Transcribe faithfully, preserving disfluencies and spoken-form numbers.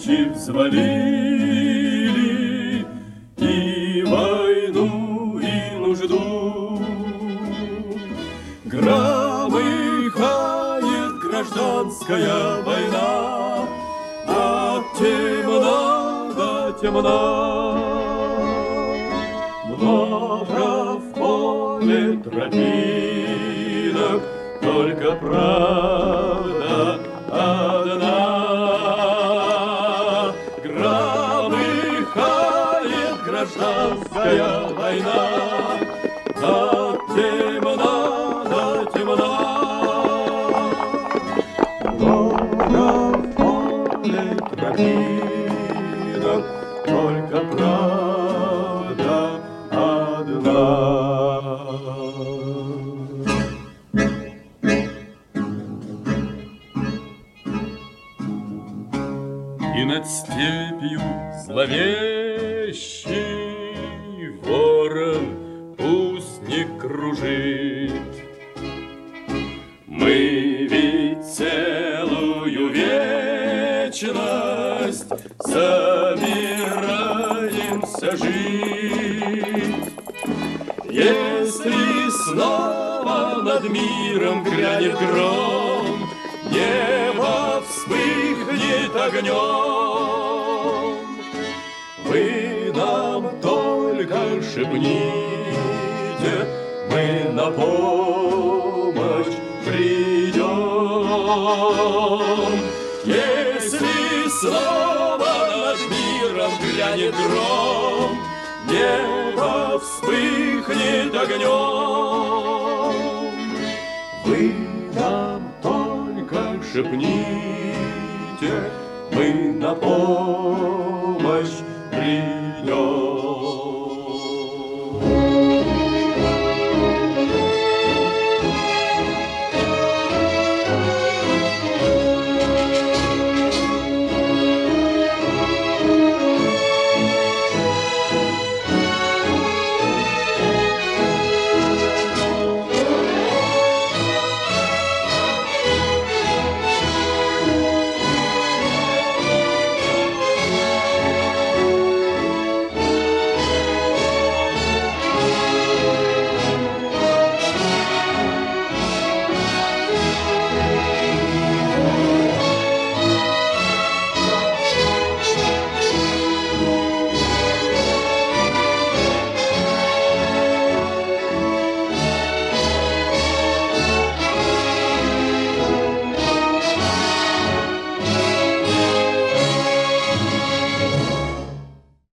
плечи взвалили и войну, и нужду. Громыхает гражданская война, а темна, да темна. Много в поле тропинок, только правда одна. Громыхает гражданская война, да темна, да темна. Много в поле тропинок, только правда одна. И над степью зловещий ворон пусть не кружит. Мы ведь целую вечность собираемся жить. Если снова над миром грянет гром, небо вспыхнет огнем, вы нам только шепните, мы на помощь придем. Если снова над миром грянет гром, небо вспыхнет огнем, вы нам только шепните,